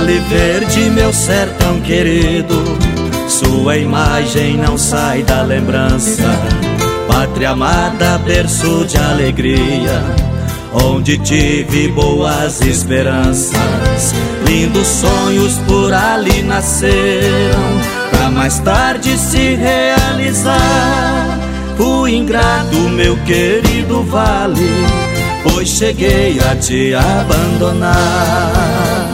Vale Verde, meu sertão querido, sua imagem não sai da lembrança. Pátria amada, berço de alegria, onde tive boas esperanças. Lindos sonhos por ali nasceram, pra mais tarde se realizar. Fui ingrato, meu querido vale, pois cheguei a te abandonar.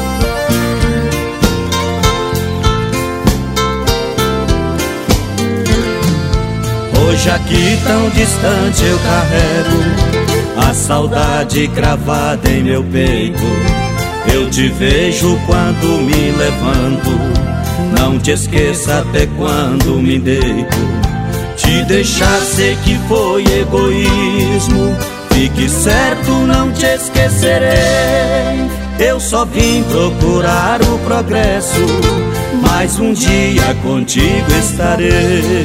Hoje aqui tão distante eu carrego a saudade cravada em meu peito. Eu te vejo quando me levanto, não te esqueça até quando me deito. Te deixar sei que foi egoísmo, fique certo, não te esquecerei. Eu só vim procurar o progresso, mas um dia contigo estarei.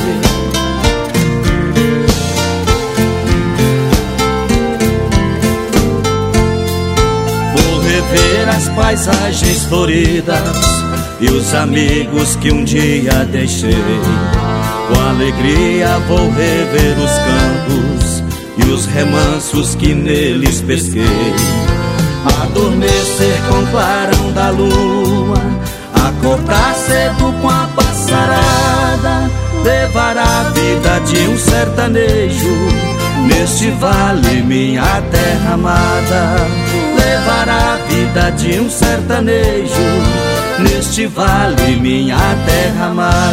Ver as paisagens floridas e os amigos que um dia deixei. Com alegria vou rever os campos e os remansos que neles pesquei. Adormecer com o clarão da lua, acordar cedo com a passarada, levar a vida de um sertanejo neste vale, minha terra amada. Levar a vida de um sertanejo neste vale, minha terra amada.